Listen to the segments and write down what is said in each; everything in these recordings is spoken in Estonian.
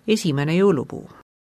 Esimene jõulupuu.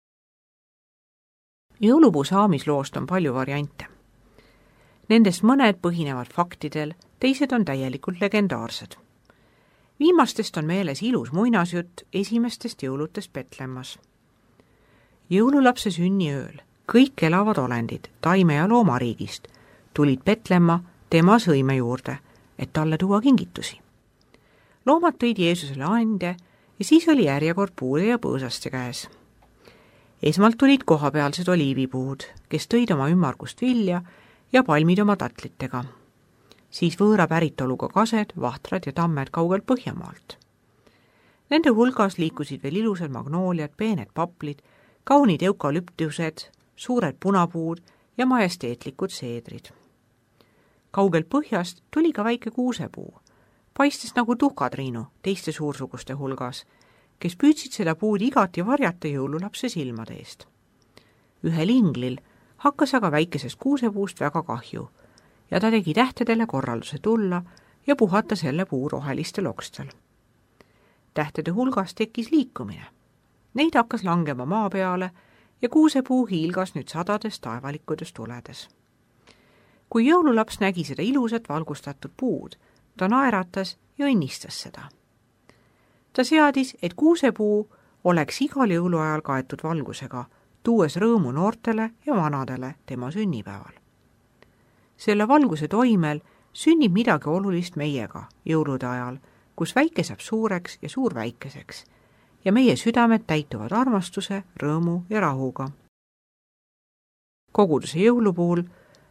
Jõulupuu saamisloost on palju variante. Nendest mõned põhinevad faktidel, teised on täielikult legendaarsed. Viimastest on meeles ilus muinasjutt esimestest jõulutest Petlemmas. Jõululapse sünniööl kõik elavad olendid taime- ja loomariigist tulid Petlemma tema sõime juurde, et talle tuua kingitusi. Loomad tõid Jeesusele ande ja siis oli järjekord puude ja põõsaste käes. Esmalt tulid kohapealsed oliivipuud, kes tõid oma ümmargust vilja ja palmid oma tatlitega. Siis võõra päritoluga kased, vahtrad ja tammed kaugelt Põhjamaalt. Nende hulgas liikusid veel ilusad magnooliad, peened paplid, kaunid eukalüptused, suured punapuud ja majesteetlikud seedrid. Kaugelt põhjast tuli ka väike kuusepuu, paistes nagu tuhkatriinu teiste suursuguste hulgas, kes püüdsid seda puud igati varjata jõululapse silmade eest. Ühel inglil hakkas aga väikesest kuusepuust väga kahju ja ta tegi tähtedele korralduse tulla ja puhata selle puu rohelistel okstel. Tähtede hulgas tekkis liikumine. Neid hakkas langema maa peale ja kuusepuu hiilgas nüüd sadades taevalikkudes tuledes. Kui jõululaps nägi seda ilusat valgustatud puud, ta naeratas ja õnnistas seda. Ta seadis, et kuusepuu oleks igal jõuluajal kaetud valgusega, tuues rõõmu noortele ja vanadele tema sünnipäeval. Selle valguse toimel sünnib midagi olulist meiega jõulude ajal, kus väike saab suureks ja suur väikeseks ja meie südamed täituvad armastuse, rõõmu ja rahuga. Koguduse jõulupuul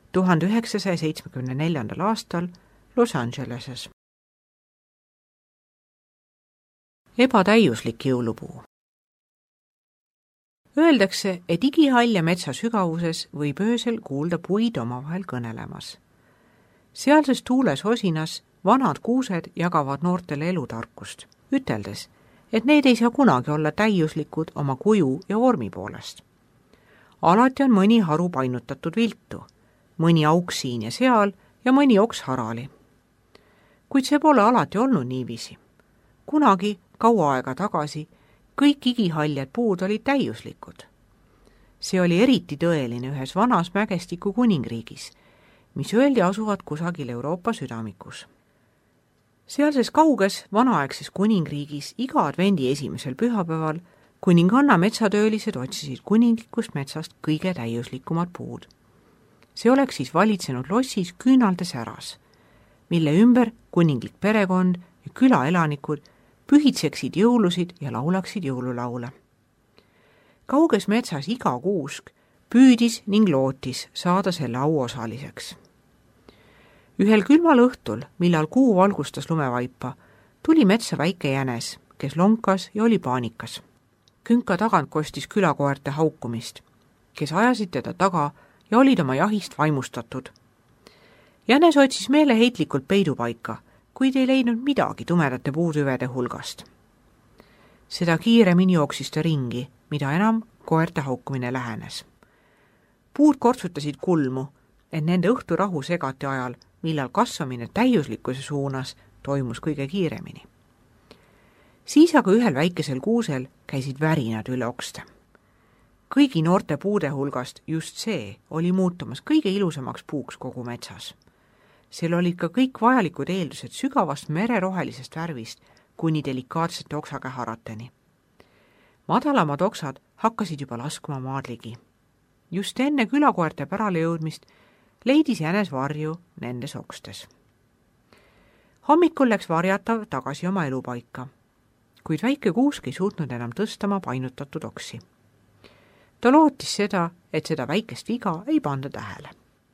1974. aastal Los Angeleses. Ebatäiuslik jõulupuu. Öeldakse, et igihall ja metsa sügavuses võib öösel kuulda puid omavahel kõnelemas. Sealses tuules osinas vanad kuused jagavad noortele elutarkust, üteldes, et need ei saa kunagi olla täiuslikud oma kuju ja vormi poolest. Alati on mõni haru painutatud viltu, mõni auk siin ja seal ja mõni oks harali. Kuid see pole alati olnud niiviisi. Kunagi, kaua aega tagasi, kõik igihaljad puud olid täiuslikud. See oli eriti tõeline ühes vanas mägestiku kuningriigis, mis öeldi asuvad kusagil Euroopa südamikus. Sealses kauges vanaaegses kuningriigis iga advendi esimesel pühapäeval kuninganna metsatöölised otsisid kuninglikust metsast kõige täiuslikumad puud. See oleks siis valitsenud lossis küünalde säras, mille ümber kuninglik perekond ja külaelanikud pühitseksid jõulusid ja laulaksid jõululaule. Kauges metsas iga kuusk püüdis ning lootis saada selle auosaliseks. Ühel külmal õhtul, millal kuu valgustas lumevaipa, tuli metsa väike jänes, kes lonkas ja oli paanikas. Künka tagant kostis külakoerte haukumist, kes ajasid teda taga ja olid oma jahist vaimustatud. Jänes otsis meeleheitlikult peidupaika, kuid ei leidnud midagi tumedate puutüvede hulgast. Seda kiiremini jooksis ta ringi, mida enam koerte haukumine lähenes. Puud kortsutasid kulmu, et nende õhturahu segati ajal, millal kasvamine täiuslikkuse suunas toimus kõige kiiremini. Siis aga ühel väikesel kuusel käisid värinad üle okste. Kõigi noorte puude hulgast just see oli muutumas kõige ilusamaks puuks kogu metsas. Seal olid ka kõik vajalikud eeldused sügavast mererohelisest värvist kuni delikaatsete oksakäharateni. Madalamad oksad hakkasid juba laskuma maadligi. Just enne külakoerte pärale jõudmist leidis jänes varju nendes okstes. Hommikul läks varjatav tagasi oma elupaika, kuid väike kuusk ei suutnud enam tõstama painutatud oksi. Ta lootis seda, et seda väikest viga ei panda tähele.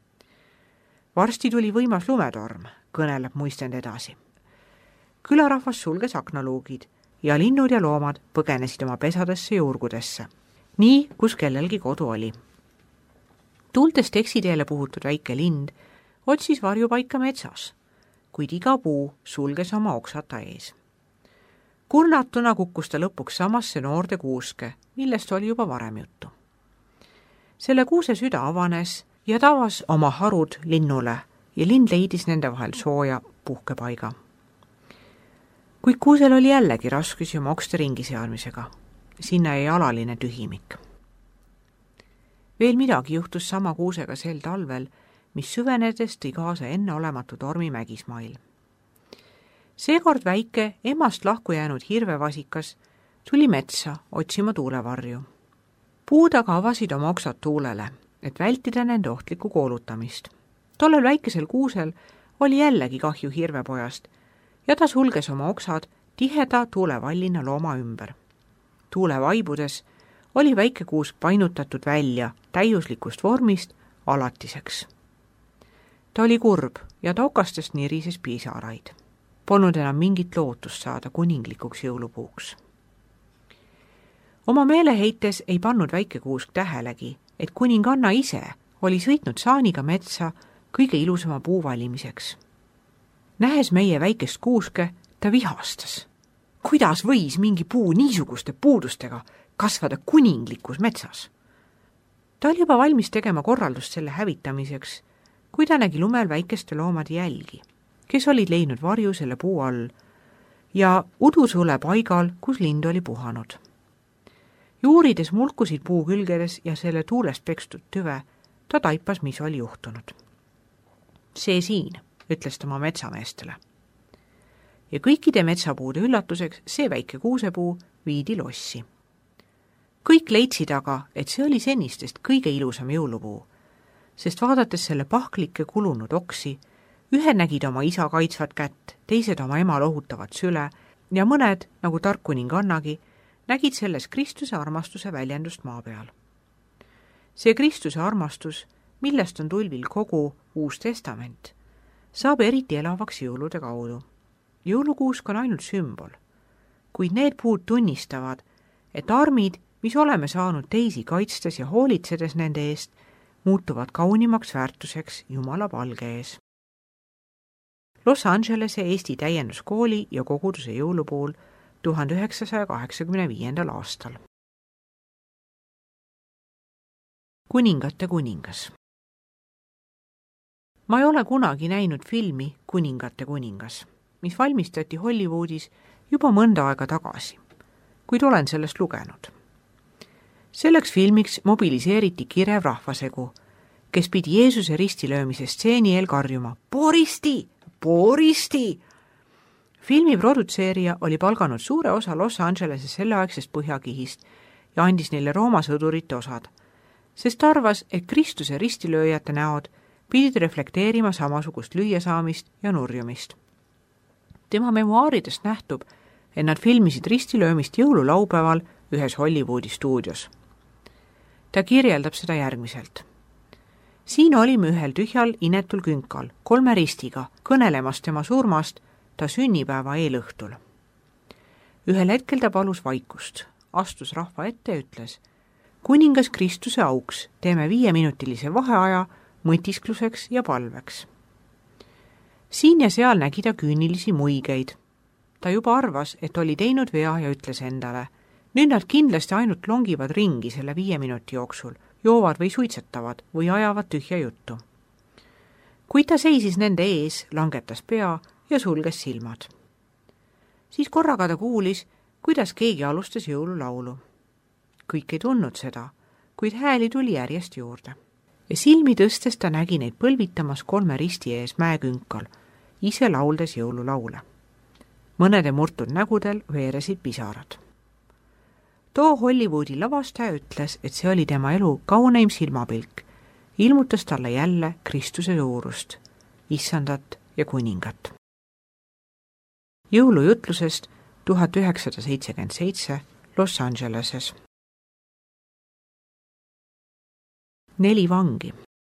Varsti tuli võimas lumetorm, kõneleb muistend edasi. Külarahvas sulges aknaluugid ja linnud ja loomad põgenesid oma pesadesse ja urgudesse, nii kus kellelgi kodu oli. Tuultest eksiteele puhutud väike lind otsis varjupaika metsas, kuid iga puu sulges oma oksata ees. Kurnatuna kukkus ta lõpuks samasse noorde kuuske, millest oli juba varem juttu. Selle kuuse süda avanes ja tavas oma harud linnule ja lind leidis nende vahel sooja puhkepaiga. Kuid kuusel oli jällegi raskusi oma okste ringi seadmisega. sinna jäi alaline tühimik. Veel midagi juhtus sama kuusega sel talvel, mis süvenedes tõi kaasa enneolematu tormi Mägismail. Seekord väike emast lahku jäänud hirvevasikas tuli metsa otsima tuulevarju. Puud aga avasid oma oksad tuulele, et vältida nende ohtlikku koolutamist. Tollel väikesel kuusel oli jällegi kahju hirvepojast ja ta sulges oma oksad tiheda tuulevallina looma ümber. Tuule vaibudes oli väike kuusk painutatud välja täiuslikust vormist alatiseks. Ta oli kurb ja taukastest nirises pisaraid. Polnud enam mingit lootust saada kuninglikuks jõulupuuks. Oma meeleheites ei pannud väike kuusk tähelegi, et kuninganna ise oli sõitnud saaniga metsa kõige ilusama puu valimiseks. Nähes meie väikest kuuske, ta vihastas. Kuidas võis mingi puu niisuguste puudustega kasvada kuninglikus metsas? Ta oli juba valmis tegema korraldust selle hävitamiseks, kui ta nägi lumel väikeste loomade jälgi, kes olid leidnud varju selle puu all ja udusõle paigal, kus lind oli puhanud. Juurides mulkusid puu külgedes ja selle tuulest pekstud tüve, ta taipas, mis oli juhtunud. See siin, ütles ta oma metsameestele. Ja kõikide metsapuude üllatuseks see väike kuusepuu viidi lossi. Kõik leidsid aga, et see oli senistest kõige ilusam jõulupuu, sest vaadates selle pahklike kulunud oksi, ühed nägid oma isa kaitsvat kätt, teised oma ema lohutavat süle ja mõned, nagu tark kuningannagi, nägid selles Kristuse armastuse väljendust maa peal. See Kristuse armastus, millest on tulvil kogu Uus Testament, saab eriti elavaks jõulude kaudu. Jõulukuusk on ainult sümbol, kuid need puud tunnistavad, et armid, mis oleme saanud teisi kaitstes ja hoolitsedes nende eest, muutuvad kaunimaks väärtuseks Jumala palge ees. Los Angelese Eesti täienduskooli ja koguduse jõulupuul 1985. aastal. Kuningate kuningas. Ma ei ole kunagi näinud filmi Kuningate kuningas, mis valmistati Hollywoodis juba mõnda aega tagasi, kuid olen sellest lugenud. Selleks filmiks mobiliseeriti kirev rahvasegu, kes pidi Jeesuse ristilöömise stseeni eel karjuma Boristi! Boristi! Filmi produtseerija oli palganud suure osa Los Angelese selleaegsest põhjakihist ja andis neile Rooma sõdurite osad, sest arvas, et Kristuse ristilööjate näod pidid reflekteerima samasugust lüüasaamist ja nurjumist. Tema memuaaridest nähtub, et nad filmisid ristilöömist jõululaupäeval ühes Hollywoodi stuudios. Ta kirjeldab seda järgmiselt. Siin olime ühel tühjal inetul künkal, 3 ristiga, kõnelemas tema surmast ta sünnipäeva eelõhtul. Ühel hetkel ta palus vaikust, astus rahva ette ja ütles, kuningas Kristuse auks teeme 5-minutilise vaheaja mõtiskluseks ja palveks. Siin ja seal nägi ta küünilisi muigeid. Ta juba arvas, et oli teinud vea ja ütles endale, nüüd nad kindlasti ainult longivad ringi selle 5 minuti jooksul, joovad või suitsetavad või ajavad tühja juttu. Kuid ta seisis nende ees, langetas pea ja sulges silmad. Siis korraga ta kuulis, kuidas keegi alustas jõululaulu. Kõik ei tundnud seda, kuid hääli tuli järjest juurde. Ja silmi tõstes ta nägi neid põlvitamas 3 risti ees mäekünkal, ise lauldes jõululaule. Mõnede murtud nägudel veeresid pisarad. Too Hollywoodi lavastaja ütles, et see oli tema elu kauneim silmapilk, ilmutas talle jälle Kristuse suurust, issandat ja kuningat. Jõulujutlusest 1977 Los Angeleses. 4 vangi.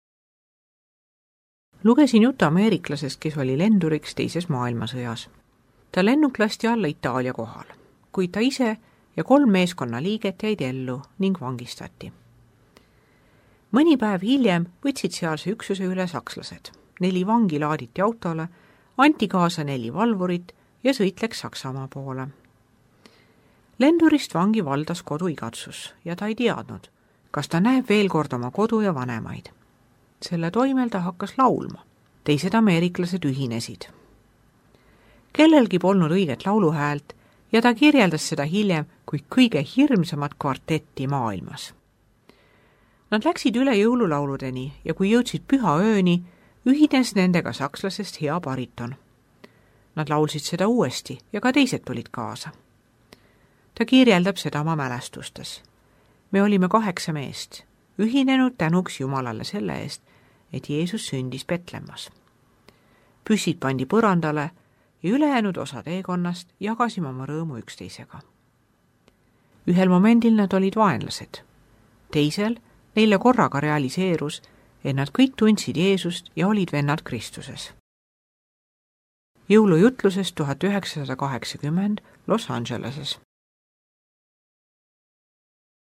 Lugesin juttu ameeriklasest, kes oli lenduriks teises maailmasõjas. Ta lennuk lasti alla Itaalia kohal, kuid ta ise ja 3 meeskonnaliiget jäid ellu ning vangistati. Mõni päev hiljem võtsid sealse üksuse üle sakslased. 4 vangi laaditi autole, anti kaasa 4 valvurit ja sõit läks Saksamaa poole. Lendurist vangi valdas koduigatsus ja ta ei teadnud, kas ta näeb veel kord oma kodu ja vanemaid. Selle toimel ta hakkas laulma. Teised ameeriklased ühinesid. Kellelgi polnud õiget lauluhäält ja ta kirjeldas seda hiljem kui kõige hirmsamat kvartetti maailmas. Nad läksid üle jõululauludeni ja kui jõudsid pühaööni, ühines nendega sakslasest hea bariton. Nad laulsid seda uuesti ja ka teised tulid kaasa. Ta kirjeldab seda oma mälestustes. Me olime 8 meest, ühinenud tänuks Jumalale selle eest, et Jeesus sündis Petlemmas. Püssid pandi põrandale ja ülejäänud osa teekonnast jagasime oma rõõmu üksteisega. Ühel momendil nad olid vaenlased. Teisel neile korraga realiseerus, et nad kõik tundsid Jeesust ja olid vennad Kristuses. Jõulujutlusest 1980 Los Angeleses.